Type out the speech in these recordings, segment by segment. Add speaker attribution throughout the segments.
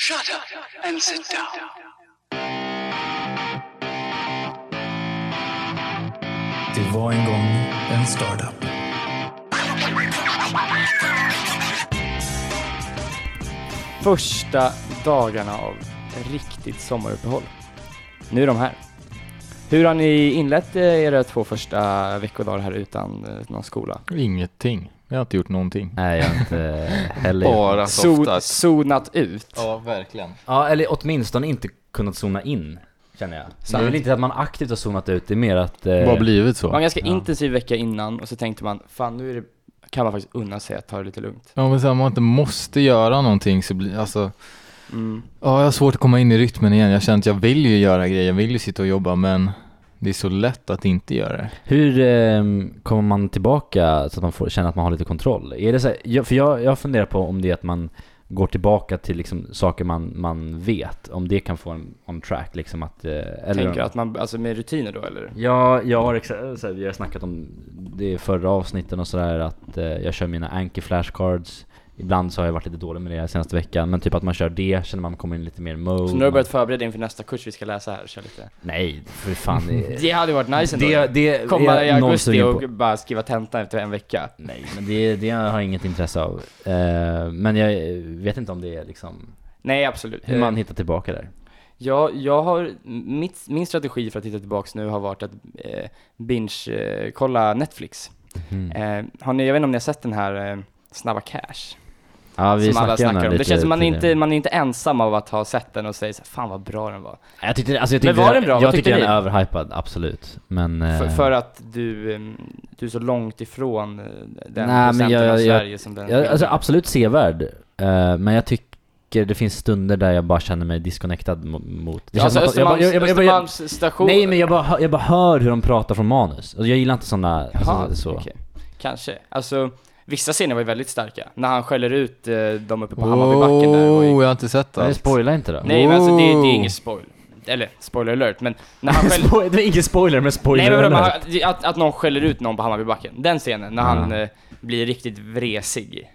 Speaker 1: Shut up and sit down.
Speaker 2: Det var en gång en startup.
Speaker 3: Första dagarna av riktigt sommaruppehåll. Nu är de här. Hur har ni inlett era 2 första veckodagar här utan någon skola?
Speaker 4: Ingenting. Jag har inte gjort någonting.
Speaker 5: Nej, jag har inte heller.
Speaker 4: Bara softat.
Speaker 3: Zonat ut.
Speaker 4: Ja, verkligen.
Speaker 5: Ja, eller åtminstone inte kunnat zona in, känner jag. Så det är väl inte att man aktivt har zonat ut, det är mer att...
Speaker 4: Det har blivit så.
Speaker 3: Det var en ganska intensiv vecka innan och så tänkte man, fan nu är det, kan man faktiskt unna sig att ta det lite lugnt.
Speaker 4: Ja, men så man inte måste göra någonting så blir ja, jag har svårt att komma in i rytmen igen. Jag känner att jag vill ju göra grejer, jag vill ju sitta och jobba, men det är så lätt att inte göra det.
Speaker 5: Hur kommer man tillbaka så att man får känna att man har lite kontroll? Är det så här, för jag funderar på om det är att man går tillbaka till liksom saker man vet, om det kan få en on track liksom att eller
Speaker 3: tänker att man alltså med rutiner då eller?
Speaker 5: Ja, jag har snackat om det i förra avsnitten och sådär att jag kör mina Anki flashcards. Ibland så har jag varit lite dålig med det senaste veckan, men typ att man kör det, känner man kommer in lite mer mode.
Speaker 3: Så nu har du börjat förbereda inför nästa kurs vi ska läsa här, kör lite.
Speaker 5: Nej, för fan.
Speaker 3: Det hade varit nice ändå.
Speaker 5: Det
Speaker 3: komma i augusti och bara skriva tentan efter en vecka.
Speaker 5: Nej, men det har jag inget intresse av. Men jag vet inte om det är liksom...
Speaker 3: Nej, absolut.
Speaker 5: Hur man hittar tillbaka där.
Speaker 3: Ja, jag har... Min strategi för att hitta tillbaka nu har varit att kolla Netflix. Jag vet inte om ni har sett den här Snabba Cash.
Speaker 5: Ja, vi
Speaker 3: som alla snackar om. Det känns som man är inte ensam av att ha sett den och säga så här, fan vad bra den var.
Speaker 5: Jag tyckte
Speaker 3: men var den bra?
Speaker 5: Jag tycker den är överhypad, absolut. Men
Speaker 3: för att du är så långt ifrån den procenten av Sverige som den.
Speaker 5: Alltså absolut sevärd. Men jag tycker det finns stunder där jag bara känner mig disconnectad mot. Det känns
Speaker 3: Östermalms station.
Speaker 5: Nej, men jag bara hör hur de pratar från manus. Alltså jag gillar inte såna så.
Speaker 3: Okay. Kanske. Alltså vissa scener var ju väldigt starka. När han skäller ut dem uppe på Hammarbybacken där.
Speaker 4: Jag har inte sett det.
Speaker 5: Nej, spoila inte då.
Speaker 3: Nej, men alltså det är ingen spoil. Eller spoiler alert, men när han skäller...
Speaker 5: Det är ingen spoiler, men spoiler alert.
Speaker 3: Nej, men att någon skäller ut någon på Hammarbybacken. Den scenen, när han blir riktigt vresig.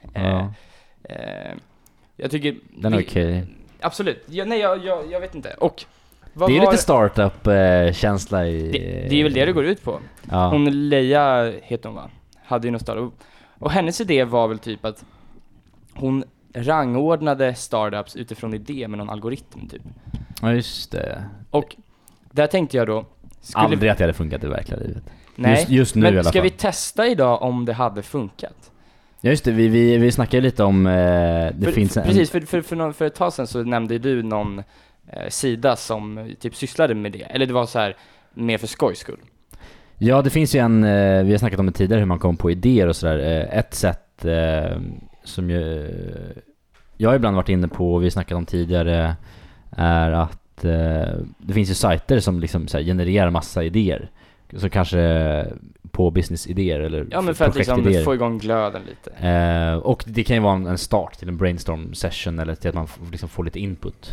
Speaker 3: Jag tycker...
Speaker 5: Den är okej.
Speaker 3: Absolut. Jag vet inte. Och
Speaker 5: det är lite startup-känsla i...
Speaker 3: Det är väl det det går ut på.
Speaker 5: Ja.
Speaker 3: Hon Leia heter hon, va? Hade ju någon startup. Och hennes idé var väl typ att hon rangordnade startups utifrån idé med någon algoritm typ.
Speaker 5: Ja, just det.
Speaker 3: Och där tänkte jag då...
Speaker 5: Aldrig att det hade funkat i verkliga livet.
Speaker 3: Nej,
Speaker 5: just nu
Speaker 3: men
Speaker 5: i alla fall.
Speaker 3: Ska vi testa idag om det hade funkat?
Speaker 5: Ja, just det. Vi snackade lite om...
Speaker 3: Precis, för ett tag sedan så nämnde du någon sida som typ sysslade med det. Eller det var så här mer för skojs skull.
Speaker 5: Ja, det finns ju vi har snackat om det tidigare, hur man kommer på idéer och sådär. Ett sätt som jag ibland varit inne på, och vi har snackat om tidigare, är att det finns ju sajter som liksom så här genererar massa idéer. Så kanske på business-idéer eller
Speaker 3: ja, men för att liksom få igång glöden lite.
Speaker 5: Och det kan ju vara en start till en brainstorm session eller till att man liksom får lite input.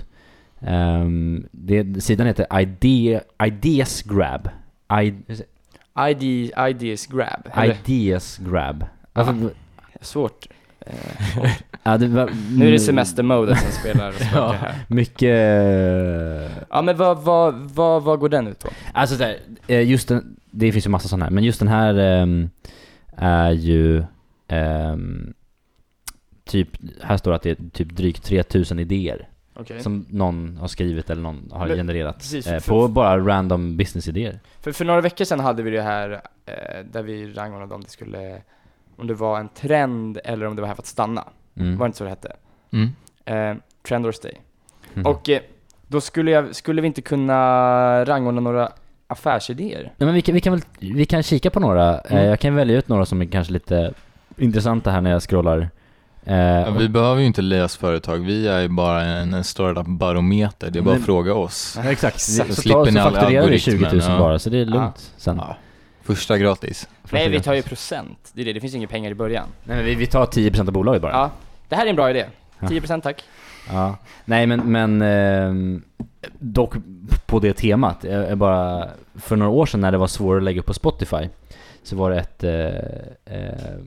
Speaker 5: Sidan heter Ideas Grab.
Speaker 3: Ideas Grab.
Speaker 5: Ideas Grab.
Speaker 3: Svårt.
Speaker 5: Nu
Speaker 3: är det semestermode som spelar
Speaker 5: ja,
Speaker 3: här.
Speaker 5: Mycket.
Speaker 3: Ja, men vad går den ut på?
Speaker 5: Alltså där, just det finns ju massa sådana här, men just den här är ju typ, här står att det är typ drygt 3000 idéer.
Speaker 3: Okay.
Speaker 5: Som någon har skrivit eller någon har genererat.
Speaker 3: Precis,
Speaker 5: på bara random business-idéer.
Speaker 3: För några veckor sedan hade vi det här där vi rangordnade om det var en trend eller om det var här för att stanna. Var det inte så det hette? Trend or stay. Och då skulle vi inte kunna rangordna några affärsidéer.
Speaker 5: Ja, men vi kan kika på några. Jag kan välja ut några som är kanske lite intressanta här när jag scrollar.
Speaker 4: Vi behöver ju inte läsa företag. Vi är ju bara en startup-barometer. Det är bara att fråga oss.
Speaker 5: Ja, exakt.
Speaker 4: Så fakturerar vi
Speaker 5: 20 000 bara, så det är lugnt sen.
Speaker 4: Ja. Första gratis.
Speaker 3: Nej, vi tar ju procent. Det finns inga pengar i början.
Speaker 5: Nej, men vi tar 10% av bolaget bara.
Speaker 3: Ja, det här är en bra idé. 10% tack.
Speaker 5: Ja. Nej, men dock på det temat. Bara för några år sedan när det var svårt att lägga upp på Spotify, så var det ett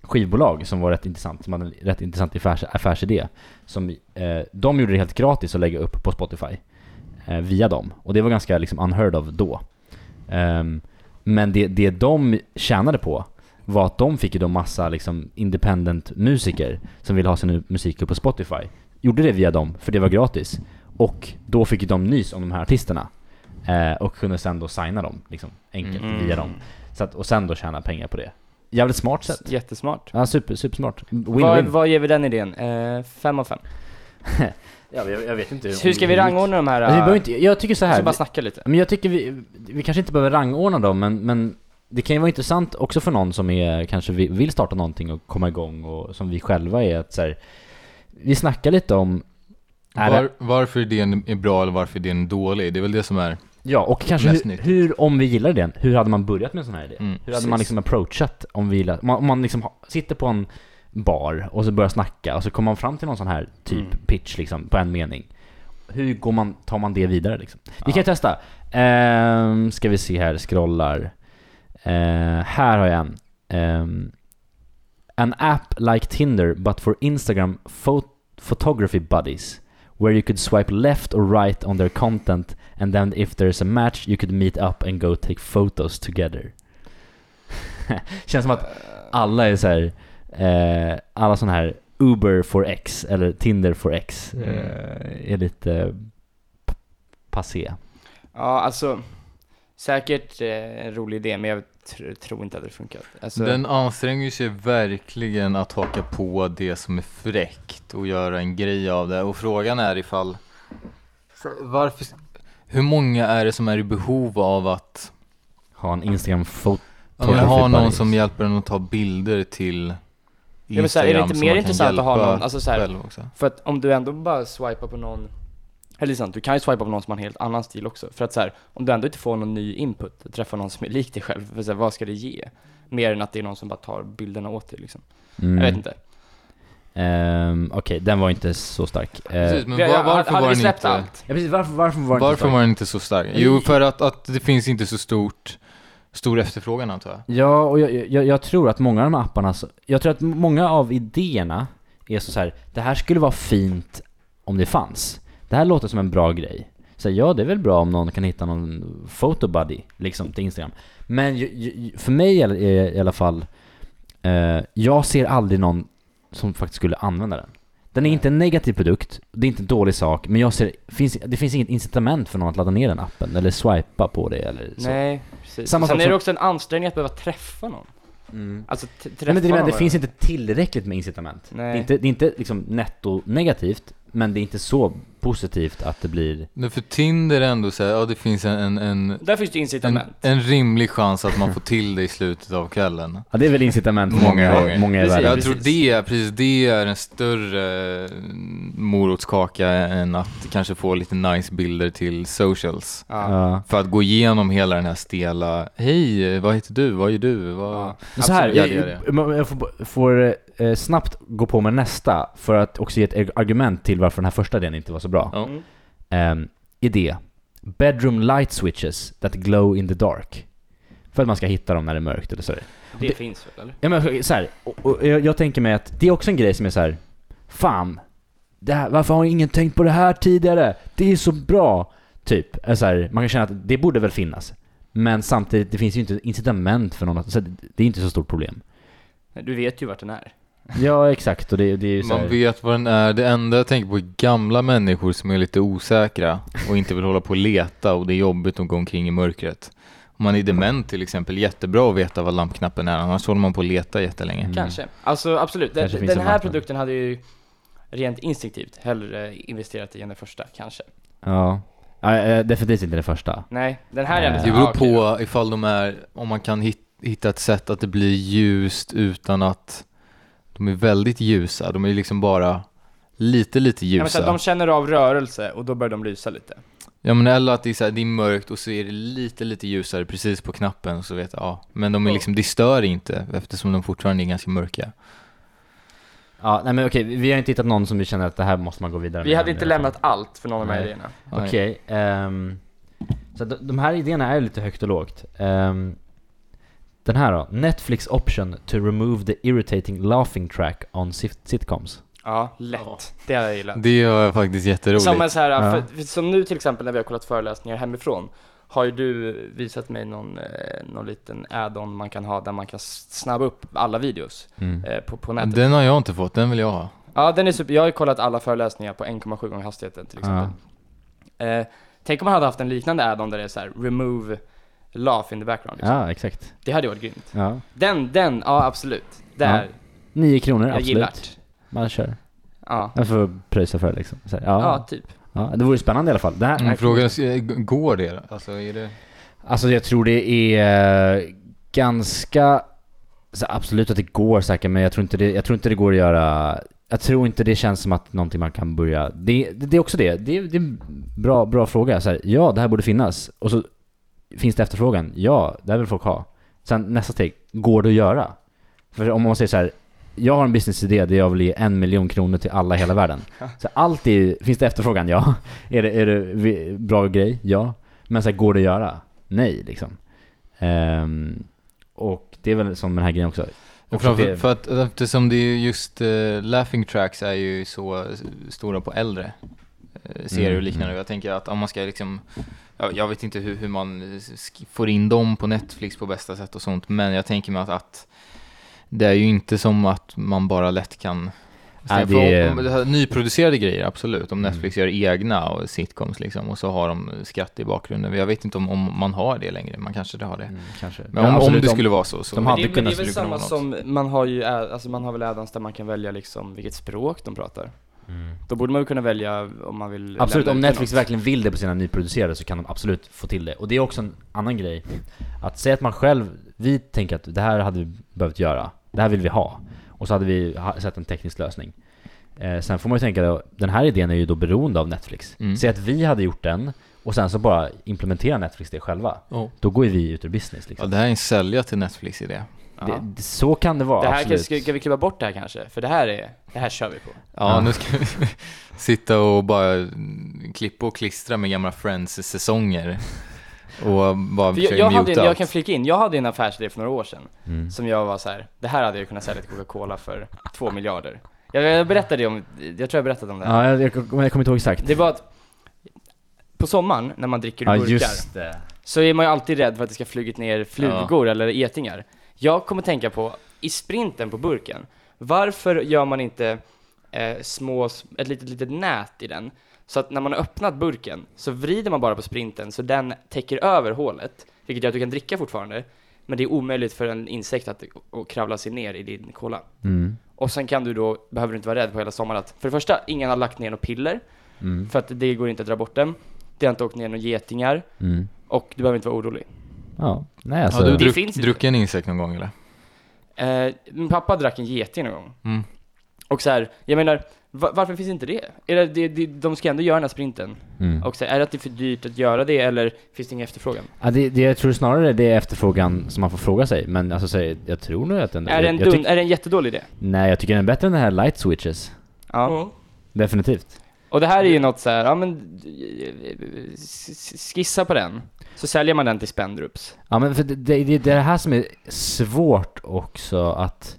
Speaker 5: skivbolag som var rätt intressant, som hade en rätt intressant affärsidé. Som, de gjorde det helt gratis att lägga upp på Spotify via dem. Och det var ganska liksom unheard of då. Men det de tjänade på var att de fick ju då massa liksom independent musiker som ville ha sin musik upp på Spotify. Gjorde det via dem, för det var gratis. Och då fick ju de nys om de här artisterna. Och kunde sen då signa dem liksom, enkelt via dem. Så att, och sen då tjäna pengar på det. Jävligt smart sätt.
Speaker 3: Jättesmart.
Speaker 5: Ja, supersmart.
Speaker 3: Vad ger vi den idén? 5 av 5.
Speaker 5: Ja, jag vet inte.
Speaker 3: Hur ska vi rangordna de här?
Speaker 5: Alltså, jag tycker så här.
Speaker 3: Så bara snacka lite.
Speaker 5: Men jag tycker vi kanske inte behöver rangordna dem, men det kan ju vara intressant också för någon som är kanske vill starta någonting och komma igång, och som vi själva är, att så här, vi snackar lite om
Speaker 4: varför idén är bra eller varför idén är dålig. Det är väl det som är. Ja,
Speaker 5: och kanske hur om vi gillar den, hur hade man börjat med en sån här idé? Hur hade man liksom approachat om vi gillar, om man liksom sitter på en bar och så börjar snacka och så kommer man fram till någon sån här typ pitch liksom på en mening. Hur tar man det vidare liksom? Vi kan testa. Ska vi se här, scrollar. Här har jag en. An app like Tinder but for Instagram photography buddies, where you could swipe left or right on their content, and then if there's a match you could meet up and go take photos together. Känns som att alla är så här, alla sån här Uber for X eller Tinder for X är lite passé.
Speaker 3: Ja, alltså säkert en rolig idé, men jag tror inte att det funkar. Alltså,
Speaker 4: den anstränger sig verkligen att haka på det som är fräckt och göra en grej av det. Och frågan är hur många är det som är i behov av att
Speaker 5: ha en Instagram-foto?
Speaker 4: Ha någon som hjälper en att ta bilder till Instagram.
Speaker 3: Är det inte mer intressant att ha någon, alltså så här, för att om du ändå bara swipar på någon, eller sant, du kan ju swipa på någon som har en helt annan stil också, för att så här, om du ändå inte får någon ny input, träffa någon som är lik dig själv, för så här, vad ska det ge? Mer än att det är någon som bara tar bilderna åt dig liksom. Jag vet inte.
Speaker 5: Okej, den var inte så stark.
Speaker 4: Precis, men varför var den inte
Speaker 5: allt? Ja, precis, varför
Speaker 4: var den inte så stark? Jo, för att det finns inte så stor efterfrågan, antar jag.
Speaker 5: Ja, och jag tror att många av de här apparna, jag tror att många av idéerna är så här, det här skulle vara fint om det fanns. Det här låter som en bra grej. Så ja, det är väl bra om någon kan hitta någon photobuddy liksom till Instagram. Men för mig är i alla fall, jag ser aldrig någon som faktiskt skulle använda den. Den är inte en negativ produkt, det är inte en dålig sak, men det finns inget incitament för någon att ladda ner den appen eller swipa på det eller så.
Speaker 3: Nej, precis. Sen är det också en ansträngning att behöva träffa någon. Alltså
Speaker 5: det finns inte tillräckligt med incitament.
Speaker 3: Nej.
Speaker 5: Det är inte liksom netto negativt, men det är inte så positivt att det blir.
Speaker 4: Men för Tinder ändå så här, ja, det finns
Speaker 3: där finns det incitament.
Speaker 4: En rimlig chans att man får till det i slutet av kvällen.
Speaker 5: Ja, det är väl incitament för många i världen.
Speaker 4: Jag tror det är en större morotskaka än att kanske få lite nice bilder till socials.
Speaker 5: Ja.
Speaker 4: För att gå igenom hela den här stela, hej, vad heter du, vad gör du?
Speaker 5: Så här, jag får snabbt gå på med nästa för att också ge ett argument till varför den här första idén inte var så bra. Idé. Bedroom light switches that glow in the dark. För att man ska hitta dem när det är mörkt eller så.
Speaker 3: Det finns väl, eller?
Speaker 5: Ja, men så här, och jag tänker mig att det är också en grej som är så här, fan, varför har ingen tänkt på det här tidigare? Det är så bra. Typ, så här, man kan känna att det borde väl finnas. Men samtidigt, det finns ju inte incitament för någon, så det är inte så stort problem.
Speaker 3: Du vet ju vart den är.
Speaker 5: Ja, exakt. Och det är ju så här.
Speaker 4: Man vet vad den är. Det enda jag tänker på är gamla människor som är lite osäkra och inte vill hålla på och leta, och det är jobbigt att gå omkring i mörkret. Om man är dement till exempel, jättebra att veta vad lampknappen är, annars håller man på att leta jättelänge.
Speaker 3: Kanske. Alltså absolut. Den här produkten hade ju rent instinktivt hellre investerat i än den första, kanske.
Speaker 5: Ja. Definitivt inte den första.
Speaker 3: Nej, den här är
Speaker 4: det beror på ifall om man kan hitta ett sätt att det blir ljust utan att de är väldigt ljusa. De är liksom bara lite ljusa.
Speaker 3: Ja, men så de känner av rörelse och då börjar de lysa lite.
Speaker 4: Ja, men eller att det är, så här, det är mörkt och så är det lite ljusare precis på knappen, så vet jag. Ja. Men de är liksom, det stör inte eftersom de fortfarande är ganska mörka.
Speaker 5: Ja, nej men okej, vi har inte hittat någon som vi känner att det här måste man gå vidare med.
Speaker 3: Vi hade inte lämnat allt för någon av de här idéerna. Så de här idéerna är lite högt och lågt.
Speaker 5: Den här då. Netflix option to remove the irritating laughing track on sitcoms.
Speaker 3: Ja, lätt. Det har jag gillat.
Speaker 4: Det är faktiskt jätteroligt.
Speaker 3: Som en så här, som nu till exempel när vi har kollat föreläsningar hemifrån, har ju du visat mig någon liten add-on man kan ha där man kan snabba upp alla videos på nätet.
Speaker 4: Den har jag inte fått, den vill jag ha.
Speaker 3: Ja, den är super. Jag har ju kollat alla föreläsningar på 1,7 gånger hastigheten till exempel. Tänk om man hade haft en liknande add-on där det är så här, remove laugh in the background. Liksom.
Speaker 5: Ja, exakt.
Speaker 3: Det hade ju varit grymt.
Speaker 5: Ja.
Speaker 3: Den, ja absolut. Där.
Speaker 5: 9 kronor,
Speaker 3: jag
Speaker 5: absolut.
Speaker 3: Gillar.
Speaker 5: Man kör.
Speaker 3: Ja.
Speaker 5: Jag får pröjsa för det liksom. Så här,
Speaker 3: Ja, typ.
Speaker 5: Ja, det vore spännande i alla fall. Det här
Speaker 4: Frågan går det? Alltså, är det...
Speaker 5: Alltså jag tror det är ganska så absolut att det går säkert, men jag tror inte det går att göra. Jag tror inte det känns som att någonting man kan börja. Det är också det. Det är en bra fråga så här, ja, det här borde finnas. Och så finns det efterfrågan. Ja, det vill folk ha. Sen nästa steg, går det att göra? För om man säger så här, jag har en businessidé där jag vill ge 1 miljon kronor till alla i hela världen. Så alltid finns det efterfrågan, ja. Är det bra grej? Ja. Men så här, går det att göra? Nej, liksom. Och det är väl som den här grejen också.
Speaker 4: För att eftersom det är just laughing tracks är ju så stora på äldre serier och liknande. Jag tänker att om man ska liksom, jag vet inte hur man får in dem på Netflix på bästa sätt och sånt, men jag tänker mig att det är ju inte som att man bara lätt kan nyproducerade grejer, absolut. Om Netflix gör egna och sitcoms liksom, och så har de skratt i bakgrunden. Jag vet inte om man har det längre. Man kanske har det.
Speaker 5: Kanske.
Speaker 4: Men om det skulle vara så.
Speaker 5: De hade
Speaker 3: det är väl samma som man har ju, alltså man har väl add-ons där man kan välja liksom vilket språk de pratar. Då borde man ju kunna välja om man vill.
Speaker 5: Absolut, om Netflix verkligen vill det på sina nyproducerade så kan de absolut få till det. Och det är också en annan grej. Att säga att man själv, vi tänker att det här hade vi behövt göra. Det här vill vi ha. Och så hade vi sett en teknisk lösning. Sen får man ju tänka att den här idén är ju då beroende av Netflix. Säg att vi hade gjort den och sen så bara implementera Netflix det själva. Då går ju vi ut ur business liksom.
Speaker 4: Ja, det här är en sälja till Netflix idé.
Speaker 5: Så kan det vara.
Speaker 3: Det här
Speaker 5: absolut.
Speaker 3: ska vi klippa bort det här kanske? För det här kör vi på.
Speaker 4: Ja, nu ska vi sitta och bara klippa och klistra med gamla Friends-säsonger. Och bara
Speaker 3: jag kan flika in, jag hade en affärsidé för några år sedan som jag var så här, det här hade jag kunnat sälja till Coca-Cola för 2 miljarder. Jag berättade om, jag tror jag berättade om det här.
Speaker 5: Ja, jag kommer inte ihåg exakt.
Speaker 3: Det var att på sommaren när man dricker burkar så är man ju alltid rädd för att det ska flugit ner flugor eller getingar. Jag kommer tänka på, i sprinten på burken, varför gör man inte ett litet nät i den? Så att när man har öppnat burken så vrider man bara på sprinten så den täcker över hålet, vilket gör att du kan dricka fortfarande, men det är omöjligt för en insekt att kravla sig ner i din cola. Och sen behöver du inte vara rädd på hela sommaren att, för det första, ingen har lagt ner några piller, för att det går inte att dra bort dem. Det har inte åkt ner några getingar, och du behöver inte vara orolig.
Speaker 5: Ja, nej alltså.
Speaker 4: Har du druckit en insekt någon gång eller?
Speaker 3: Min pappa drack en geting någon gång. Och så här, jag menar, varför finns inte det? Är det de ska ändå göra den här sprinten. Och så, är det att det är för dyrt att göra det, eller finns det ingen efterfrågan?
Speaker 5: Ja, jag tror snarare det är efterfrågan som man får fråga sig. Men alltså, jag tror nog att den
Speaker 3: är det en jättedålig idé?
Speaker 5: Nej, jag tycker den är bättre än den här light switches.
Speaker 3: Ja.
Speaker 5: Definitivt.
Speaker 3: Och det här är ju något så här, ja men skissa på den. Så säljer man den till Spendrups. Ja, men för
Speaker 5: det är det här som är svårt också att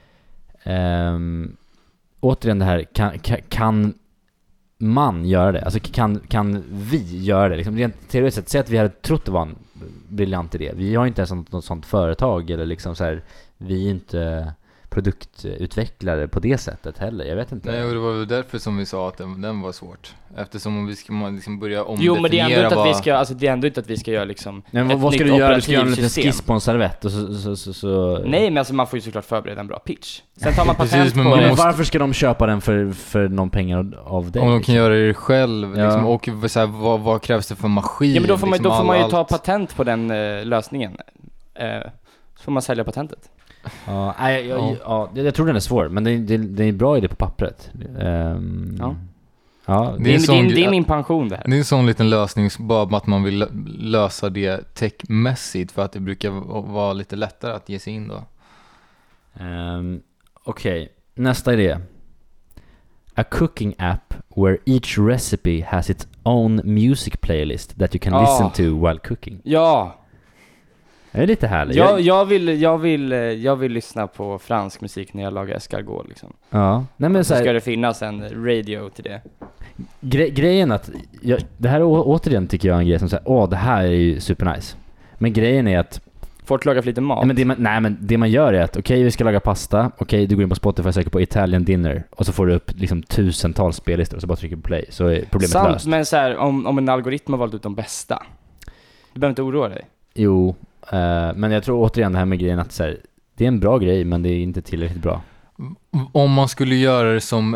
Speaker 5: återigen det här, kan man göra det? Alltså kan vi göra det? Liksom, rent teoretiskt sett, säg att vi hade trott det var en briljant idé. Vi har inte ens något sånt företag, eller liksom så här, vi är inte produktutvecklare på det sättet heller. Jag vet inte.
Speaker 4: Nej, och det var väl därför som vi sa att den var svårt. Eftersom om vi ska liksom börja omdefiniera.
Speaker 3: Jo, men det är ändå inte att vi ska, alltså det är ändå inte att vi ska göra liksom.
Speaker 5: Nej, vad ska du göra? Du ska göra en liten skiss på en servett och så. Nej,
Speaker 3: men alltså man får ju såklart förbereda en bra pitch. Sen tar man patent
Speaker 4: precis,
Speaker 3: på
Speaker 4: men
Speaker 5: varför ska de köpa den för någon pengar av dig?
Speaker 4: Om de kan göra det själv liksom, och så här, vad krävs det för maskin?
Speaker 3: Ja, men då får man ju ta patent på den lösningen. Så får man sälja patentet.
Speaker 5: Jag tror den är svår, men det är en bra idé på pappret.
Speaker 3: Det är min pension det här.
Speaker 4: Det är en sån liten lösning, bara att man vill lösa det techmässigt, för att det brukar vara lite lättare att ge sig in då.
Speaker 5: Okej, nästa idé. A cooking app where each recipe has its own music playlist that you can listen to while cooking.
Speaker 3: Ja.
Speaker 5: Det är lite härligt.
Speaker 3: Jag vill lyssna på fransk musik när jag lagar escargot liksom.
Speaker 5: Ja. Nej, men så här,
Speaker 3: ska det finnas en radio till det.
Speaker 5: Grejen att det här återigen tycker jag är en grej som säger, det här är ju supernice. Men grejen är att
Speaker 3: folk lagar för lite mat.
Speaker 5: Men det man gör är att okej, vi ska laga pasta. Okej, du går in på Spotify och söker på Italian dinner och så får du upp liksom tusentals spellistor och så bara trycker på play, så är problemet löst.
Speaker 3: Men så här, om en algoritm har valt ut de bästa, du behöver inte oroa dig.
Speaker 5: Jo, men jag tror återigen det här med grejen att så här, det är en bra grej men det är inte tillräckligt bra.
Speaker 4: Om man skulle göra det som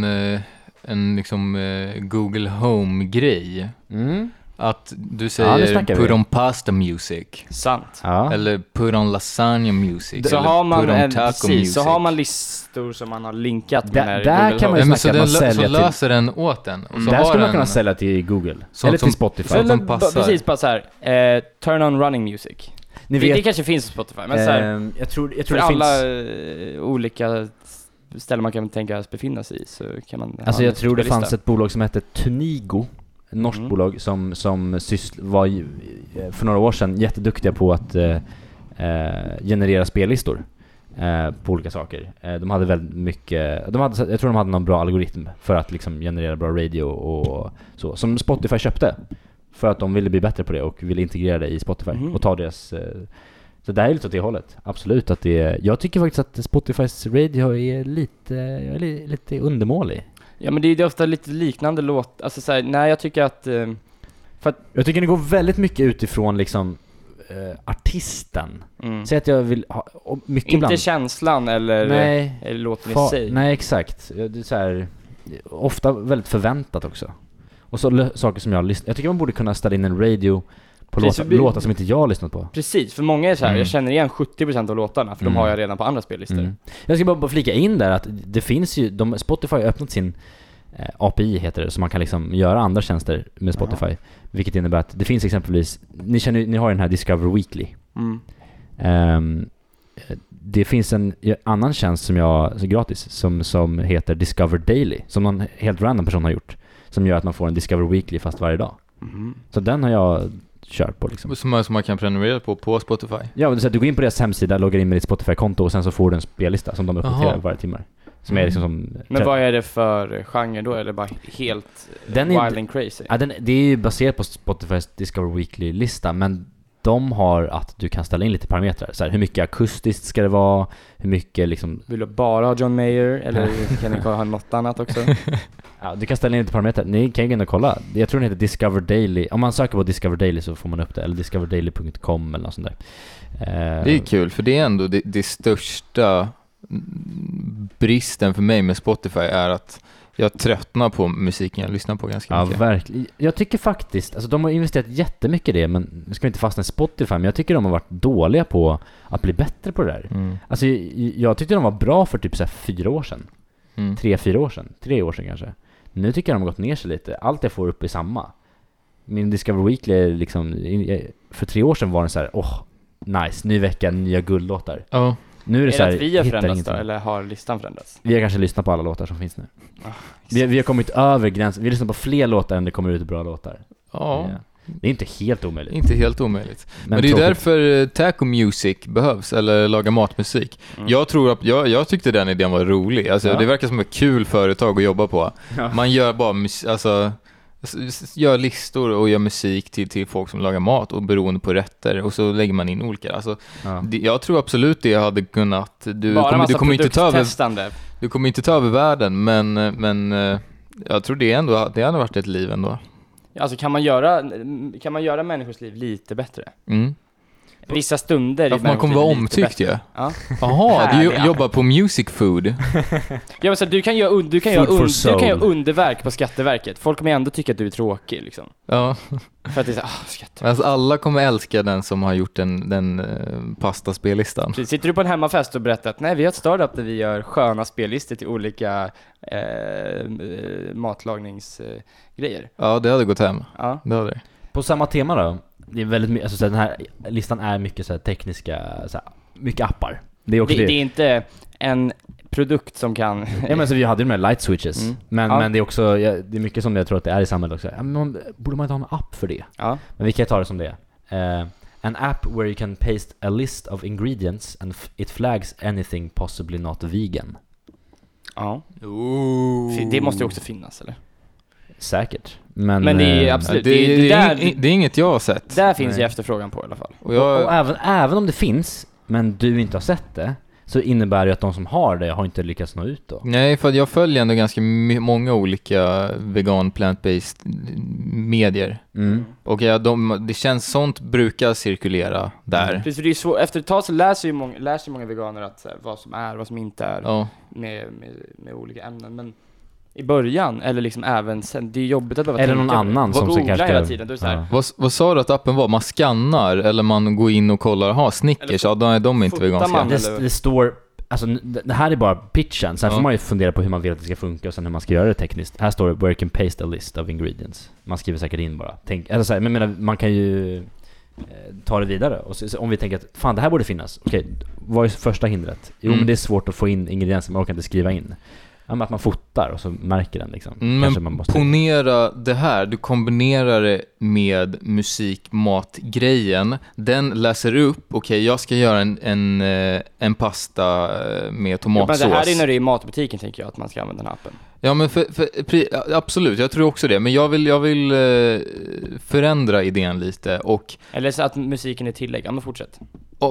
Speaker 4: en liksom Google Home-grej. Att du säger put on pasta music.
Speaker 3: Sant.
Speaker 5: Ja.
Speaker 4: Eller put on lasagna music.
Speaker 3: Så
Speaker 4: eller
Speaker 3: har man
Speaker 4: put on taco music.
Speaker 3: Så har man listor som man har linkat med
Speaker 5: där kan man ju snacka att man säljer
Speaker 4: så löser den åt den. Och så
Speaker 5: där
Speaker 4: har
Speaker 5: skulle man
Speaker 4: den
Speaker 5: kunna sälja till Google.
Speaker 4: Sånt
Speaker 5: eller till Spotify.
Speaker 3: Eller
Speaker 4: som passar.
Speaker 3: precis, bara så här, turn on running music. Det kanske finns på Spotify, men så här,
Speaker 5: jag tror
Speaker 3: för
Speaker 5: det
Speaker 3: alla
Speaker 5: finns
Speaker 3: olika ställen man kan tänkas befinna sig i, så kan man
Speaker 5: alltså jag tror det fanns ett bolag som hette Tunigo, ett norskt bolag som var för några år sedan jätteduktiga på att generera spellistor på olika saker. De hade väldigt mycket, jag tror de hade någon bra algoritm för att liksom generera bra radio och så, som Spotify köpte för att de ville bli bättre på det och ville integrera det i Spotify och ta deras så det är lite åt det hållet. Absolut att jag tycker faktiskt att Spotifys radio är lite undermålig.
Speaker 3: Ja, men det är ofta lite liknande låt. Alltså så här, nej, jag tycker att för att
Speaker 5: jag tycker det går väldigt mycket utifrån liksom artisten. Säg att jag vill ha mycket
Speaker 3: inte
Speaker 5: bland.
Speaker 3: känslan eller låten i sig.
Speaker 5: Nej, exakt. Det är så här, ofta väldigt förväntat också. Och så saker som jag tycker man borde kunna ställa in en radio på låtar som inte jag har lyssnat på.
Speaker 3: Precis, för många är så här, jag känner igen 70% av låtarna för de har jag redan på andra spellistor.
Speaker 5: Jag ska bara flika in där att det finns ju, Spotify har öppnat sin API heter det, så man kan liksom göra andra tjänster med Spotify, vilket innebär att det finns exempelvis, ni har den här Discover Weekly. Det finns en annan tjänst som gratis som heter Discover Daily, som någon helt random person har gjort, som gör att man får en Discover Weekly fast varje dag. Så den har jag kört på liksom.
Speaker 4: Som man kan prenumerera på Spotify.
Speaker 5: Ja, så du går in på deras hemsida, loggar in med ditt Spotify-konto och sen så får du en spellista som de uppdaterar varje timme. Som är liksom som
Speaker 3: men vad är det för genre då? Eller bara helt wild and crazy?
Speaker 5: Ja, det är ju baserat på Spotifys Discover Weekly-lista, men de har att du kan ställa in lite parametrar. Så här, hur mycket akustiskt ska det vara? Hur mycket liksom...
Speaker 3: Vill du bara ha John Mayer? Eller kan ni ha något annat också?
Speaker 5: Ja, du kan ställa in lite parametrar. Ni kan ju gå in och kolla. Jag tror den heter Discover Daily. Om man söker på Discover Daily så får man upp det. Eller discoverdaily.com eller något sånt där.
Speaker 4: Det är kul, för det är ändå det största bristen för mig med Spotify är att jag tröttnar på musiken jag lyssnar på ganska mycket.
Speaker 5: Ja, verkligen. Jag tycker faktiskt, alltså de har investerat jättemycket i det, men nu ska vi inte fastna i Spotify, men jag tycker de har varit dåliga på att bli bättre på det där. Alltså jag tyckte de var bra för typ så här 4 år sedan. 3-4 år sedan. 3 år sedan kanske. Nu tycker jag de har gått ner sig lite. Allt jag får upp är samma. Min Discover Weekly är liksom, för 3 år sedan var den så här, nice, ny vecka, nya guldlåtar.
Speaker 4: Ja.
Speaker 5: Nu är det så här,
Speaker 3: att vi har förändrats då, eller har listan förändrats?
Speaker 5: Vi har kanske lyssnat på alla låtar som finns nu. Vi har kommit över gränsen. Vi lyssnar på fler låtar än det kommer ut bra låtar.
Speaker 4: Ja.
Speaker 5: Det är inte helt omöjligt.
Speaker 4: Inte helt omöjligt. Men det är därför taco music behövs, eller laga matmusik. Jag tror att jag tyckte den idén var rolig. Alltså det verkar som ett kul företag att jobba på. Man gör bara gör listor och gör musik till folk som lagar mat och beroende på rätter, och så lägger man in olika. Alltså jag tror absolut det hade kunnat du kommer inte ta över världen, men jag tror det hade varit ett liv ändå.
Speaker 3: Alltså kan man göra människors liv lite bättre? Vissa stunder
Speaker 4: man kommer vara omtyckt ju.
Speaker 3: Ja.
Speaker 4: Jaha, du jobbar på Music Food.
Speaker 3: Ja, men så du kan göra underverk på Skatteverket. Folk kommer ändå tycka att du är tråkig liksom.
Speaker 4: Ja.
Speaker 3: För att det är så, Skatteverket.
Speaker 4: Alltså alla kommer älska den som har gjort den pasta-spellistan.
Speaker 3: Sitter du på en hemmafest och berättar att nej, vi har ett startup där vi gör sköna spellistor till olika matlagningsgrejer.
Speaker 4: Ja, det hade gått hem.
Speaker 3: Ja.
Speaker 4: Det hade det.
Speaker 5: På samma tema då. Det är väldigt alltså, den här listan är mycket så här tekniska, så här, mycket appar. Det är också
Speaker 3: det är inte en produkt som kan...
Speaker 5: Ja, men så vi hade ju med light switches. Men det är också det är mycket som jag tror att det är i samhället också. Ja, men borde man inte ha en app för det?
Speaker 3: Ja.
Speaker 5: Men vi kan ta det som det är. An app where you can paste a list of ingredients and it flags anything possibly not vegan.
Speaker 3: Ja. Det måste ju också finnas, eller?
Speaker 5: Säkert. Men
Speaker 3: det är absolut...
Speaker 4: Det är inget jag har sett.
Speaker 3: Där finns ju efterfrågan på i alla fall.
Speaker 5: Och även om det finns, men du inte har sett det, så innebär det att de som har det har inte lyckats nå ut då.
Speaker 4: Nej, för jag följer ändå ganska många olika vegan plant-based medier. Och det känns sånt brukar cirkulera där.
Speaker 3: Precis, för det är svårt. Efter ett tag så läser ju många veganer att vad som är, vad som inte är med olika ämnen. Men i början, eller liksom även sen, det är jobbigt att behöva
Speaker 5: eller någon annan som så kanske
Speaker 3: hela tiden. Så här,
Speaker 4: vad sa du att appen var? Man skannar eller man går in och kollar, Snickers, då är de inte veganska.
Speaker 5: Det står, alltså det här är bara pitchen. Sen får man ju fundera på hur man vill att det ska funka och sen hur man ska göra det tekniskt. Här står det where you can paste a list of ingredients. Man skriver säkert in bara. Man kan ju ta det vidare. Och så, om vi tänker att fan, det här borde finnas. Okej, vad är första hindret? Jo, men det är svårt att få in ingredienser, man orkar inte skriva in. Att man fotar och så märker den liksom.
Speaker 4: Men man måste... ponera det här, du kombinerar det med musik-mat-grejen. Den läser upp, jag ska göra en pasta med tomatsås.
Speaker 3: Men det här är när det är i matbutiken, tänker jag, att man ska använda den här appen.
Speaker 4: Ja, men absolut, jag tror också det. Men jag vill förändra idén lite.
Speaker 3: Eller så att musiken är tillägg. Ja, men fortsätt.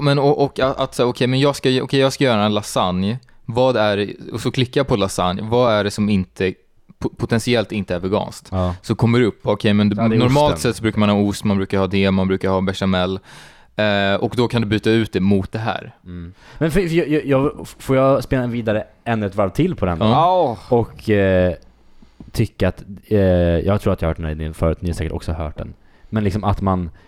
Speaker 4: Men jag ska göra en lasagne. Vad är det, och så klickar jag på lasagne. Vad är det som inte potentiellt inte är veganskt? Ja. Så kommer det upp. Men normalt sett så brukar man ha ost, man brukar ha det, man brukar ha bechamel. Och då kan du byta ut det mot det här.
Speaker 5: Men får jag spela vidare än ett varv till på den? Och tycka att jag tror att jag har hört den här idén förut, ni har säkert också hört den. Men liksom att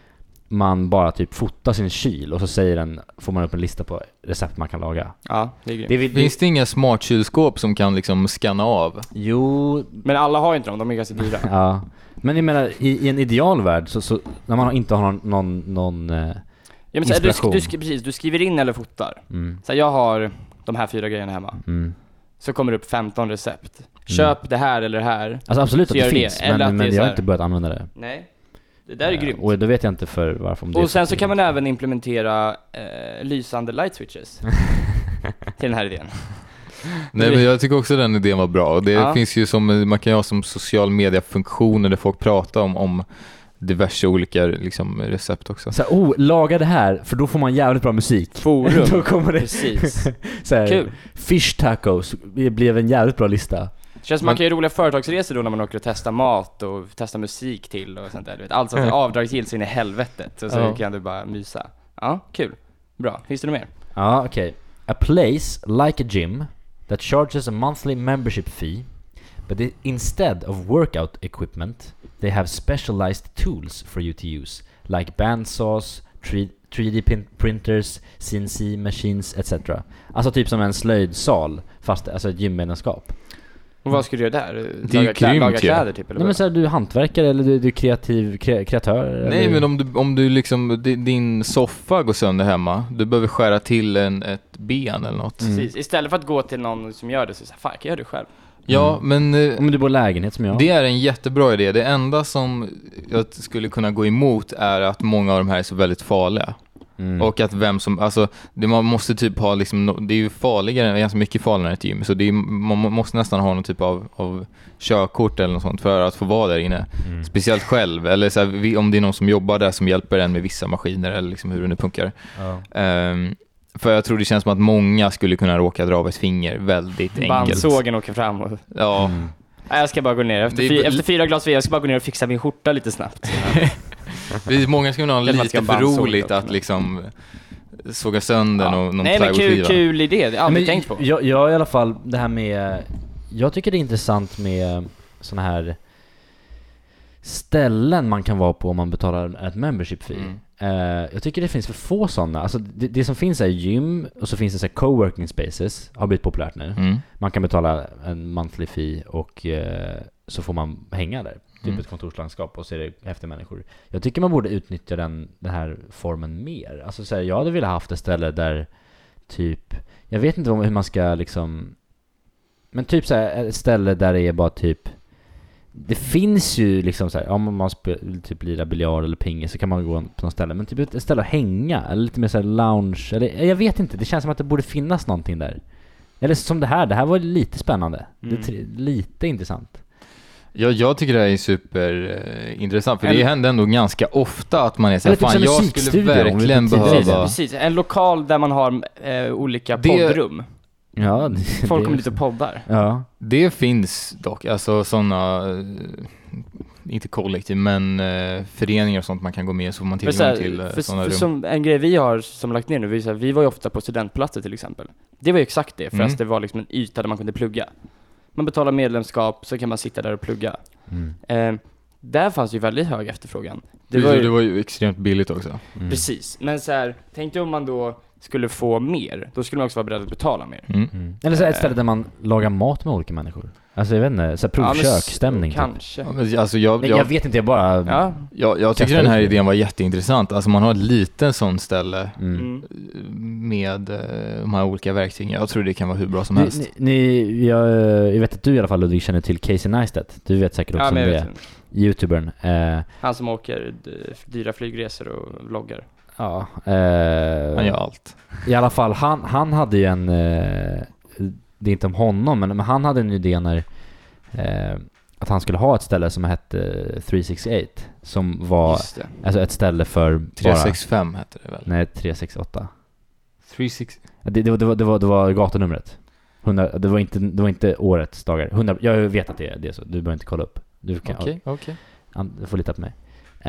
Speaker 5: man bara typ fotar sin kyl och så får man upp en lista på recept man kan laga.
Speaker 3: Ja, det är grymt.
Speaker 4: Finns det inga smart kylskåp som kan liksom scanna av?
Speaker 5: Jo,
Speaker 3: men alla har ju inte dem, de är ganska dyra.
Speaker 5: Ja. Men jag menar, i en idealvärld så när man inte har någon inspiration.
Speaker 3: Du skriver in eller fotar. Så jag har de här 4 grejerna hemma. Så kommer det upp 15 recept. Köp det här eller det här.
Speaker 5: Alltså absolut att det finns, men jag har inte börjat använda det.
Speaker 3: Nej. Det där är grymt.
Speaker 5: Och då vet jag inte för varför.
Speaker 3: Och sen så kan man även implementera lysande light switches till den här idén.
Speaker 4: Nej, men jag tycker också den idén var bra. Och det finns ju man kan ha som social media-funktioner där folk pratar om diverse olika liksom, recept också.
Speaker 5: Så laga det här, för då får man jävligt bra musik.
Speaker 3: Forum.
Speaker 5: Då kommer det.
Speaker 3: Precis.
Speaker 5: Så här,
Speaker 3: kul.
Speaker 5: Fish tacos, det blev en jävligt bra lista.
Speaker 3: Det känns som man kan göra roliga företagsresor då när man åker och testar mat och testar musik till och sånt där. Du vet, allt sånt avdragsgillt så in i helvetet. Och så kan du bara mysa. Ja, kul. Bra. Finns det något mer?
Speaker 5: Ja, okej. A place like a gym that charges a monthly membership fee, but instead of workout equipment, they have specialized tools for you to use, like bandsaws, 3D printers, CNC machines, etc. Alltså typ som en slöjdsal, fast alltså ett gymmedlemskap.
Speaker 3: Och vad ska du göra där?
Speaker 4: Det är ju grymt,
Speaker 3: laga kläder typ, eller?
Speaker 5: Nej, men så här, du är hantverkare eller du är kreatör?
Speaker 4: Nej,
Speaker 5: eller?
Speaker 4: men om du liksom din soffa går sönder hemma, du behöver skära till ett ben eller något.
Speaker 3: Precis, istället för att gå till någon som gör det så fan, jag gör det själv.
Speaker 4: Ja, men
Speaker 5: om du bor i lägenhet som jag.
Speaker 4: Det är en jättebra idé. Det enda som jag skulle kunna gå emot är att många av de här är så väldigt farliga. Och att man måste typ ha liksom, det är ju farligare, ganska mycket farligare än ett gym, så man måste nästan ha någon typ av körkort eller något sånt för att få vara där inne. Speciellt själv, eller så här, om det är någon som jobbar där som hjälper en med vissa maskiner eller liksom hur det nu funkar. För jag tror det känns som att många skulle kunna råka dra av ett finger väldigt enkelt.
Speaker 3: Bandsågen åker fram och...
Speaker 4: Ja.
Speaker 3: Jag ska bara gå ner efter 4 glas vin, jag ska bara gå ner och fixa min skjorta lite snabbt.
Speaker 4: Många skulle ha lite för roligt att liksom såga sönder någon plywoodskiva.
Speaker 3: Nej, men kul idé, det har jag aldrig tänkt på.
Speaker 5: Jag i alla fall, det här med... Jag tycker det är intressant med såna här ställen man kan vara på om man betalar ett membership fee. Jag tycker det finns för få sådana. Alltså det som finns är gym, och så finns det så här coworking spaces, har blivit populärt nu. Man kan betala en monthly fee och så får man hänga där. Typ ett kontorslandskap, och så är det häftiga människor. Jag tycker man borde utnyttja den här formen mer. Alltså så här, jag hade velat haft ett ställe där typ, jag vet inte hur man ska liksom, men typ så här, ett ställe där det är bara typ, det finns ju liksom så här, om man typ lirar biljard eller pingis så kan man gå på något ställe, men typ ett ställe att hänga eller lite mer så här lounge eller jag vet inte, det känns som att det borde finnas någonting där. Eller som det här var lite spännande. Det är lite intressant.
Speaker 4: Ja, jag tycker det här är superintressant, för det händer ändå ganska ofta att man är så här, fan jag skulle verkligen behöva...
Speaker 3: Precis, en lokal där man har olika poddrum.
Speaker 5: Ja,
Speaker 3: folk kommer dit och poddar.
Speaker 5: Ja.
Speaker 4: Det finns dock, alltså sådana, inte kollektiv, men föreningar och sånt man kan gå med, så får man tillgång till sådana rum.
Speaker 3: Som en grej vi har som lagt ner nu, vi var ju ofta på studentplatser till exempel. Det var ju exakt det, för att det var liksom en yta där man kunde plugga. Man betalar medlemskap, så kan man sitta där och plugga. Där fanns ju väldigt hög efterfrågan.
Speaker 4: Det var ju extremt billigt också.
Speaker 3: Precis, men så här, tänk dig om man då skulle få mer, då skulle man också vara beredd att betala mer.
Speaker 5: Eller så ett ställe där man lagar mat med olika människor. Alltså jag vet inte, så här provköksstämning.
Speaker 3: Kanske.
Speaker 5: Typ. Alltså jag vet inte, jag bara...
Speaker 4: Jag tycker den här idén var jätteintressant. Alltså man har ett litet sånt ställe med de här olika verktygen. Jag tror det kan vara hur bra som helst.
Speaker 5: Jag vet att du i alla fall, Ludvig, känner till Casey Neistat. Du vet säkert också om det. YouTubern.
Speaker 3: Han som åker dyra flygresor och vloggar.
Speaker 5: Ja.
Speaker 4: Han gör allt.
Speaker 5: I alla fall, han hade ju en... det är inte om honom, men han hade en idé när att han skulle ha ett ställe som hette 368, som var alltså ett ställe för
Speaker 4: 365 hette det väl?
Speaker 5: Nej, 368.
Speaker 4: 360.
Speaker 5: Det var gatunumret. 100, det var inte årets dagar. 100, jag vet att det är så. Du behöver inte kolla upp. Du kan
Speaker 4: Okej.
Speaker 5: Du får lita på mig.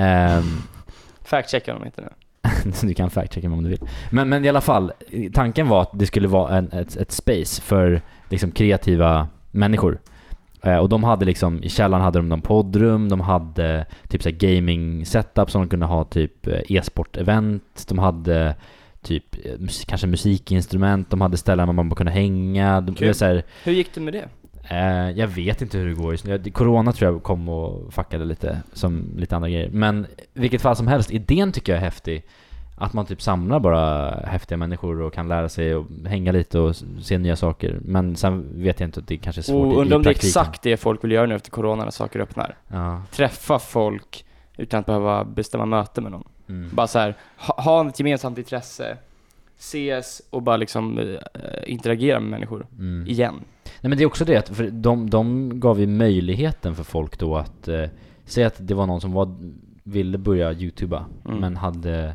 Speaker 3: Fact-checka dem inte nu.
Speaker 5: Du kan fact-checka mig om du vill. Men i alla fall, tanken var att det skulle vara ett space för liksom kreativa människor. Och de hade liksom, i källaren hade de någon poddrum, de hade typ så här gaming setup som de kunde ha typ e-sport-event, de hade typ kanske musikinstrument, de hade ställen där man kunde hänga. Så här,
Speaker 3: hur gick det med det?
Speaker 5: Jag vet inte hur det går. Corona tror jag kom och fuckade lite, som lite andra grejer. Men vilket fall som helst, idén tycker jag är häftig. Att man typ samlar bara häftiga människor och kan lära sig och hänga lite och se nya saker. Men sen vet jag inte att det kanske är svårt i
Speaker 3: undrar om det är
Speaker 5: praktiken.
Speaker 3: exakt det folk vill göra nu efter corona när saker öppnar.
Speaker 5: Ja.
Speaker 3: Träffa folk utan att behöva bestämma möte med någon. Bara så här, ha ett gemensamt intresse, ses och bara liksom interagera med människor igen.
Speaker 5: Nej, men det är också det, för de gav ju möjligheten för folk då att säga att det var någon som ville börja YouTuba men hade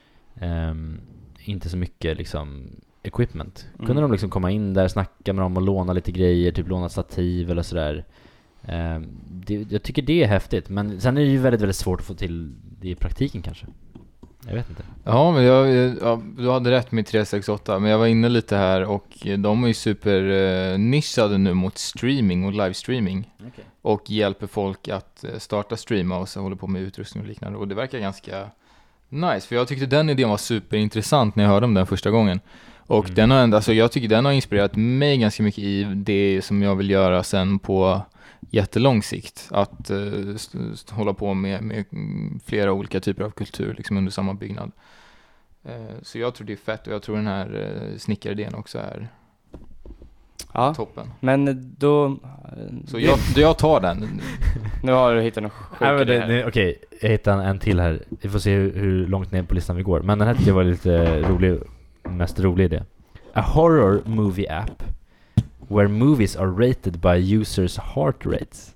Speaker 5: inte så mycket liksom equipment. Kunde de liksom komma in där, snacka med dem och låna lite grejer, typ låna stativ eller sådär. Jag tycker det är häftigt, men sen är det ju väldigt, väldigt svårt att få till det i praktiken kanske. Jag vet inte.
Speaker 4: Ja, men du hade rätt med 368, men jag var inne lite här och de är ju super nischade nu mot streaming och livestreaming. Okay. Och hjälper folk att starta streama och så håller på med utrustning och liknande. Och det verkar ganska nice, för jag tyckte den idén var superintressant när jag hörde om den första gången. Och den har, alltså, jag tycker den har inspirerat mig ganska mycket i det som jag vill göra sen på jättelång sikt, att hålla på med flera olika typer av kultur liksom under samma byggnad. Så jag tror det är fett, och jag tror den här snickaridén också är toppen.
Speaker 3: Men då...
Speaker 4: Så jag tar den.
Speaker 3: Nu har du hittat något sjukt.
Speaker 5: Okej, jag hittar en till här. Vi får se hur långt ner på listan vi går. Men den här tycker jag var lite mest rolig idé. A horror movie app where movies are rated by users' heart rates.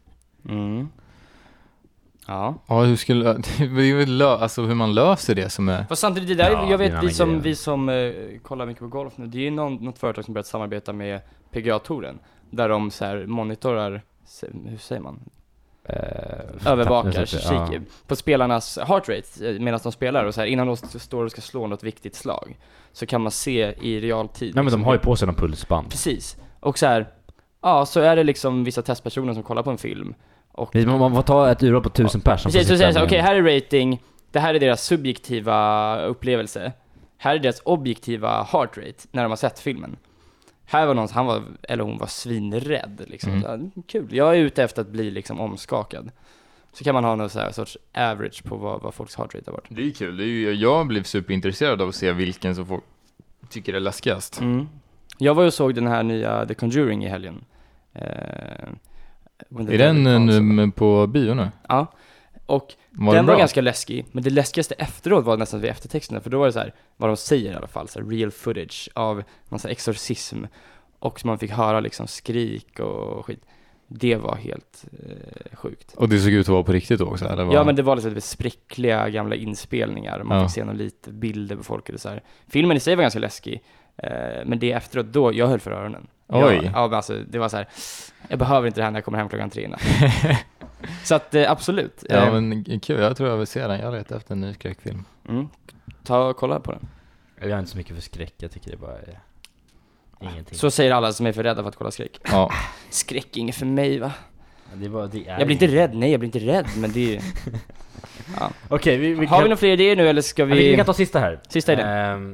Speaker 3: Ja.
Speaker 4: Ja, hur skulle alltså hur man löser det som är.
Speaker 3: Fast samtidigt det där, jag vet vi som kollar mycket på golf nu, det är ju något företag som börjat samarbeta med PGA-touren där de så här monitorar, hur säger man? Övervakar, kikar på spelarnas heart rate medan de spelar, och så här, innan de står och ska slå något viktigt slag så kan man se i realtid.
Speaker 5: Nej, men de har ju på sig någon pulsband.
Speaker 3: Precis. Och så här, så är det liksom vissa testpersoner som kollar på en film. Och
Speaker 5: man får ta ett urval på 1000 personer.
Speaker 3: Precis, så säger så okej, här är rating. Det här är deras subjektiva upplevelse. Här är deras objektiva heart rate när de har sett filmen. Här var någon, hon var svinrädd liksom. Så, kul. Jag är ute efter att bli liksom omskakad. Så kan man ha någon så här sorts average på vad folks heart rate har varit.
Speaker 4: Det är kul. Jag blev superintresserad av att se vilken som folk tycker är läskigast.
Speaker 3: Jag var ju och såg den här nya The Conjuring i helgen.
Speaker 4: Är den på bio nu?
Speaker 3: Ja. Och
Speaker 4: Var
Speaker 3: den
Speaker 4: bra?
Speaker 3: var ganska läskig, men det läskigaste efteråt var nästan vid eftertexterna, för då var det så här, vad de säger i alla fall, så här, real footage av någon sån här exorcism, och man fick höra liksom skrik och skit. Det var helt sjukt.
Speaker 4: Och det såg ut att vara på riktigt också, eller vad?
Speaker 3: Ja, men det var lite spräckliga gamla inspelningar. Man fick se någon lite bilder på folk eller så här. Filmen i sig var ganska läskig, men det efteråt då, jag höll för öronen.
Speaker 4: Oj.
Speaker 3: Ja, men alltså, det var så här, jag behöver inte det här när jag kommer hem klockan 3 natt. Så att absolut.
Speaker 4: Ja, men kul. Jag tror jag vill se den. Jag letar efter en ny skräckfilm.
Speaker 3: Ta och kolla på den.
Speaker 5: Jag är inte så mycket för skräck, jag tycker det bara är ingenting.
Speaker 3: Så säger alla som är för rädda för att kolla skräck.
Speaker 4: Ja.
Speaker 3: Skräck är inget för mig, va?
Speaker 5: Det är
Speaker 3: jag blir inte rädd, nej jag blir inte rädd, men det är ja.
Speaker 5: Okej, vi
Speaker 3: Har
Speaker 5: kan...
Speaker 3: vi några fler idéer nu, eller ska vi...
Speaker 5: Vi kan ta sista här.
Speaker 3: Sista idén.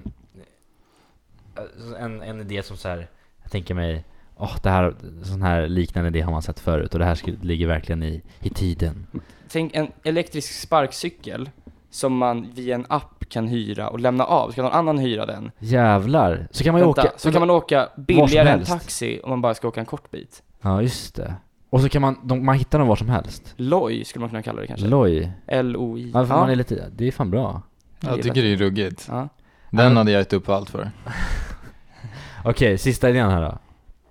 Speaker 5: En idé som så här, jag tänker mig, det här, sån här liknande idé har man sett förut, och det här ligger verkligen i tiden.
Speaker 3: Tänk en elektrisk sparkcykel som man via en app kan hyra och lämna av. Så kan någon annan hyra den.
Speaker 5: Jävlar. Så kan man ju åka...
Speaker 3: Så kan man åka billigare än taxi om man bara ska åka en kort bit.
Speaker 5: Ja, just det. Och så kan man hittar dem var som helst.
Speaker 3: Loj skulle man kunna kalla det kanske.
Speaker 5: Loj.
Speaker 3: L-O-I.
Speaker 5: Ja, för man är lite... Det är fan bra.
Speaker 4: Jag tycker det är ruggigt.
Speaker 3: Ja.
Speaker 4: Den hade jag gett upp allt för.
Speaker 5: Okej, sista idén här då.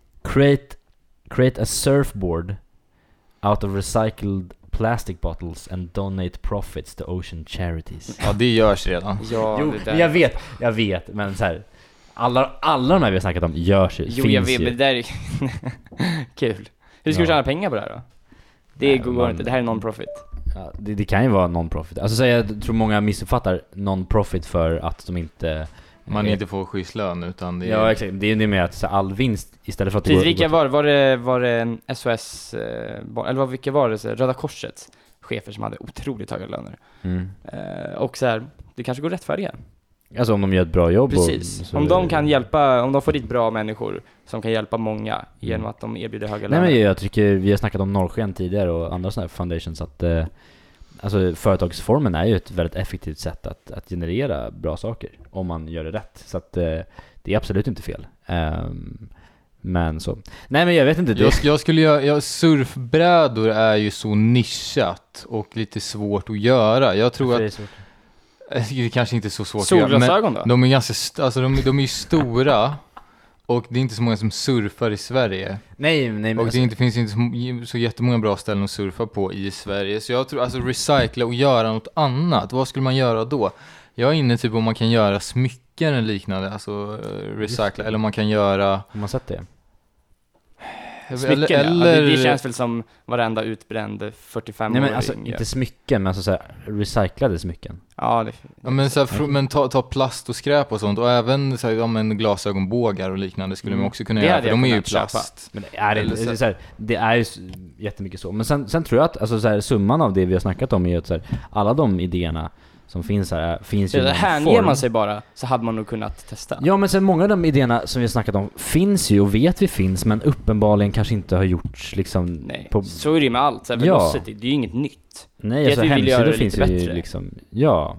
Speaker 5: Create a surfboard out of recycled plastic bottles and donate profits to ocean charities.
Speaker 4: Ja, det görs redan.
Speaker 3: Ja,
Speaker 5: Jo,
Speaker 3: det där.
Speaker 5: jag vet, men så här, alla de här vi har snackat om görs ju.
Speaker 3: Jo, jag vet, men det där är kul. Hur ska du tjäna pengar på det här då? Det går inte, det här är non-profit.
Speaker 5: Ja, det kan ju vara non-profit. Alltså så jag tror många missuppfattar non-profit för att de inte...
Speaker 4: Man inte får schysst lön, utan det är...
Speaker 5: Ja, exakt. Det är det med att så all vinst istället för att...
Speaker 3: Vilka var det en SOS, eller vilka var det? Så Röda Korsets chefer som hade otroligt höga löner. Och så här, det kanske går rättfärdiga.
Speaker 5: Alltså om de gör ett bra jobb.
Speaker 3: Precis. Om de kan hjälpa, om de får dit bra människor som kan hjälpa många genom att de erbjuder höga löner.
Speaker 5: Nej, men jag tycker vi har snackat om Norrsken tidigare och andra sådana här foundations, att alltså företagsformen är ju ett väldigt effektivt sätt att generera bra saker om man gör det rätt. Så att det är absolut inte fel. Men så. Nej, men jag vet inte.
Speaker 4: Jag skulle göra... surfbrädor är ju så nischat och lite svårt att göra. Jag tror att... Det är kanske inte så svårt att göra.
Speaker 3: Solglasögon då?
Speaker 4: De är ganska... Alltså de är ju stora. Och det är inte så många som surfar i Sverige.
Speaker 5: Nej, men
Speaker 4: och det finns inte så jättemånga bra ställen att surfa på i Sverige. Så jag tror, alltså recycla och göra något annat. Vad skulle man göra då? Jag är inne typ om man kan göra smycken eller liknande. Alltså recycla. Eller om man kan göra...
Speaker 5: Har man sett det?
Speaker 3: Smycken, eller... det känns väl som varenda utbränd 45-åring.
Speaker 5: Nej, men alltså inte smycken, men alltså så här, recyclade smycken.
Speaker 3: Ja,
Speaker 4: men så här, men ta plast och skräp och sånt. Och även så här, men glasögonbågar och liknande skulle man också kunna göra. För de är ju plast.
Speaker 5: Men det är ju jättemycket så. Men sen tror jag att alltså, så här, summan av det vi har snackat om är att så här, alla de idéerna som finns här finns ju i någon form.
Speaker 3: Hänger man sig bara så hade man nog kunnat testa.
Speaker 5: Ja, men sen många av de idéerna som vi har snackat om finns ju och vet vi finns, men uppenbarligen kanske inte har gjorts liksom.
Speaker 3: Nej, så är det med allt. Så här, Velocity, det är ju inget nytt.
Speaker 5: Nej,
Speaker 3: det
Speaker 5: alltså
Speaker 3: vi vill göra det
Speaker 5: finns
Speaker 3: lite
Speaker 5: ju
Speaker 3: bättre.
Speaker 5: liksom, ja.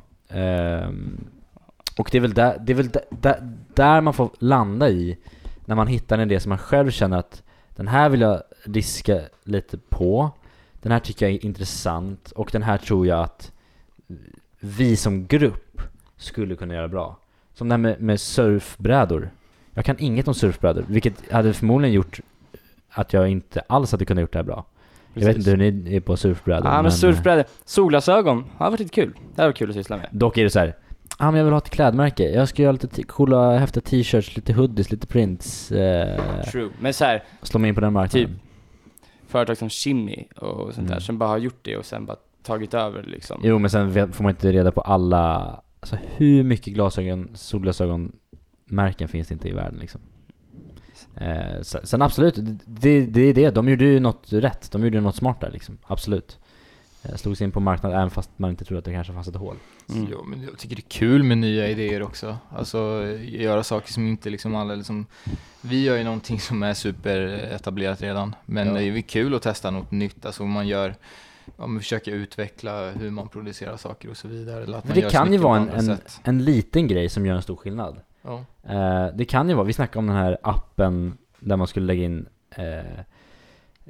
Speaker 5: Och det är väl där man får landa i när man hittar en idé som man själv känner att den här vill jag riska lite på. Den här tycker jag är intressant och den här tror jag att vi som grupp skulle kunna göra bra. Som det här med surfbrädor. Jag kan inget om surfbrädor, vilket hade förmodligen gjort att jag inte alls hade kunnat gjort det här bra. Precis. Jag vet inte hur ni är på surfbrädor.
Speaker 3: Ja, men surfbrädor. Solglasögon har varit lite kul. Det här var kul att syssla med.
Speaker 5: Dock är det så här, men jag vill ha ett klädmärke. Jag ska göra lite coola, häftiga t-shirts, lite hoodies, lite prints.
Speaker 3: True. Men så här,
Speaker 5: slå mig in på den marknaden.
Speaker 3: Typ företag som Shimmy och sånt där som bara har gjort det och sen bara tagit över liksom.
Speaker 5: Jo, men sen får man inte reda på alla, alltså hur mycket solglasögonmärken finns det inte i världen liksom. Sen absolut, det är det. De gjorde ju något rätt. De gjorde något smart där liksom. Absolut. Slog sig in på marknaden även fast man inte trodde att det kanske fanns ett hål.
Speaker 4: Ja, men jag tycker det är kul med nya idéer också. Alltså göra saker som inte liksom alla liksom... Vi gör ju någonting som är super etablerat redan. Men det är ju kul att testa något nytt. Alltså man gör... Om man försöker utveckla hur man producerar saker och så vidare. Eller att man
Speaker 5: det kan ju vara en liten grej som gör en stor skillnad.
Speaker 4: Ja.
Speaker 5: Det kan ju vara, vi snackade om den här appen där man skulle lägga in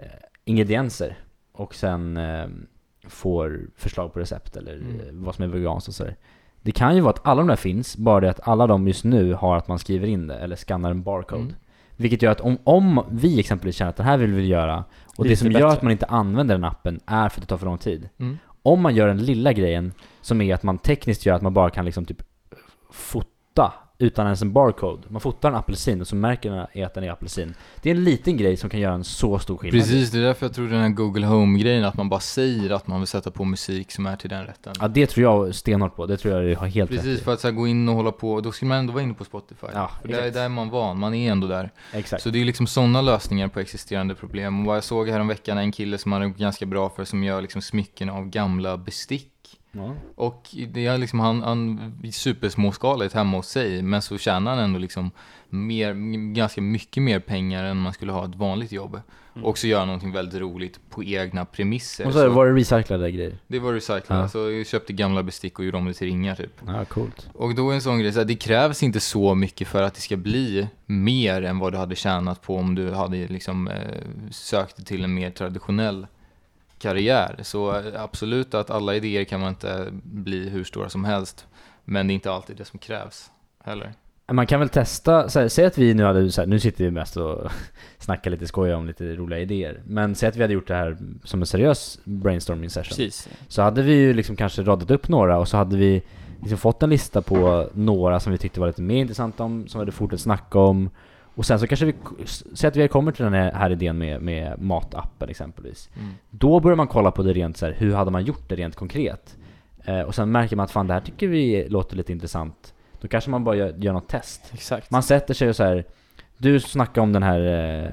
Speaker 5: ingredienser och sen får förslag på recept eller vad som är veganskt och sådär. Det kan ju vara att alla de där finns, bara det att alla de just nu har att man skriver in det eller skannar en barcode. Vilket gör att om vi exempelvis känner att det här vill vi göra och det som gör att man inte använder den appen är för att det tar för lång tid. Om man gör den lilla grejen som är att man tekniskt gör att man bara kan liksom typ fota utan ens en barcode. Man fotar en apelsin och så märker den att den är apelsin. Det är en liten grej som kan göra en så stor skillnad.
Speaker 4: Precis, det är därför jag tror den här Google Home-grejen, att man bara säger att man vill sätta på musik som är till den rätten.
Speaker 5: Ja, det tror jag stenhårt på. Det tror jag har helt rätt.
Speaker 4: Precis, för att så här, gå in och hålla på, då skulle man ändå vara inne på Spotify.
Speaker 5: Ja,
Speaker 4: för där är man van, man är ändå där.
Speaker 5: Exakt.
Speaker 4: Så det är liksom sådana lösningar på existerande problem. Och vad jag såg här om veckan är en kille som han är ganska bra för, som gör liksom smycken av gamla bestick. Ja. Och det är liksom han supersmåskaligt hemma hos sig, men så tjänar han ändå liksom ganska mycket mer pengar än man skulle ha ett vanligt jobb. Och så gör han någonting väldigt roligt på egna premisser.
Speaker 5: Och så var det recyclade grejer?
Speaker 4: Det var recyclade, så jag köpte gamla bestick och gjorde om det till ringar typ.
Speaker 5: Ja, coolt.
Speaker 4: Och då är en sån grej så här, det krävs inte så mycket för att det ska bli mer än vad du hade tjänat på om du hade liksom sökt till en mer traditionell karriär. Så absolut att alla idéer kan man inte bli hur stora som helst, men det är inte alltid det som krävs heller. Man kan väl testa, säg att vi nu hade, nu sitter vi mest och snackar lite skoja om lite roliga idéer, men säg att vi hade gjort det här som en seriös brainstorming session. Precis. Så hade vi ju liksom kanske radat upp några och så hade vi liksom fått en lista på några som vi tyckte var lite mer intressanta om, som vi hade fortsatt snacka om. Och sen så kanske vi säger att vi kommer till den här idén med matappen exempelvis. Då börjar man kolla på det rent så här, hur hade man gjort det rent konkret? Och sen märker man att fan, det här tycker vi låter lite intressant. Då kanske man bara gör något test. Exakt. Man sätter sig och så här, du snackar om den här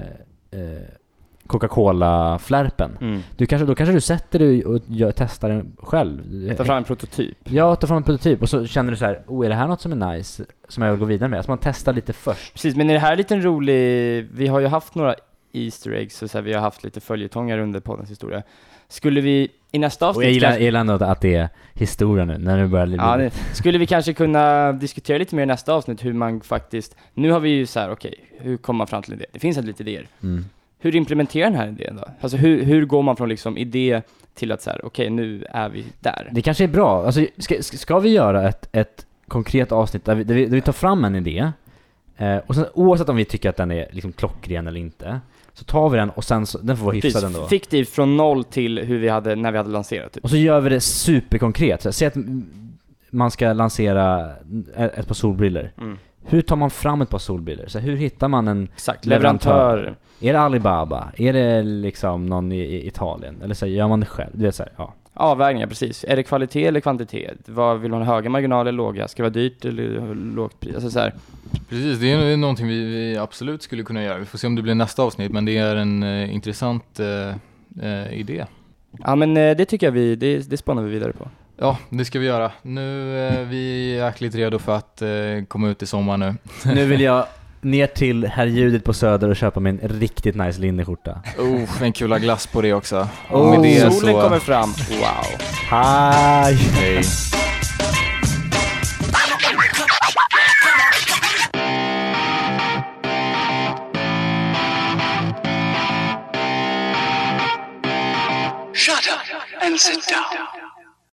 Speaker 4: Coca-Cola-flärpen. Då kanske du sätter dig och testar den själv. Ta fram en prototyp. Ja, ta fram en prototyp. Och så känner du så här, är det här något som är nice, som jag vill gå vidare med? Så man testar lite först. Precis, men är det här lite en rolig... Vi har ju haft några Easter eggs och så här, vi har haft lite följetongar under poddens historia. Skulle vi i nästa avsnitt... Och jag gillar ändå att det är historia nu, när det börjar... Skulle vi kanske kunna diskutera lite mer i nästa avsnitt hur man faktiskt... Nu har vi ju så här, okej, hur kommer man fram till det? Det finns lite idéer. Hur implementerar den här idén då? Alltså hur går man från liksom idé till att så här, okej, nu är vi där? Det kanske är bra. Alltså, ska vi göra ett konkret avsnitt där vi tar fram en idé, och sen, oavsett om vi tycker att den är liksom klockren eller inte, så tar vi den och sen så, den får vara hyfsad ändå. Fiktivt från 0 till hur vi hade när vi hade lanserat typ. Och så gör vi det superkonkret. Säg att man ska lansera ett par solbriller. Hur tar man fram ett par solbriller? Så hur hittar man en leverantör? Är det Alibaba? Är det liksom någon i Italien? Eller så gör man det själv? Det är så här, ja. Avvägningar, precis. Är det kvalitet eller kvantitet? Vad vill man ha, höga marginaler eller låga? Ska det vara dyrt eller lågt pris? Alltså så här. Precis, det är någonting vi absolut skulle kunna göra. Vi får se om det blir nästa avsnitt, men det är en intressant idé. Ja, men det tycker jag det spanar vi vidare på. Ja, det ska vi göra. Nu är vi jäkligt redo för att komma ut i sommar nu. Nu vill jag ner till Herr Judit på Söder och köpa mig en riktigt nice linneskjorta. En kula glass på det också. Med det solen kommer fram. Wow. Hej. Hej.
Speaker 1: Shut up and sit down.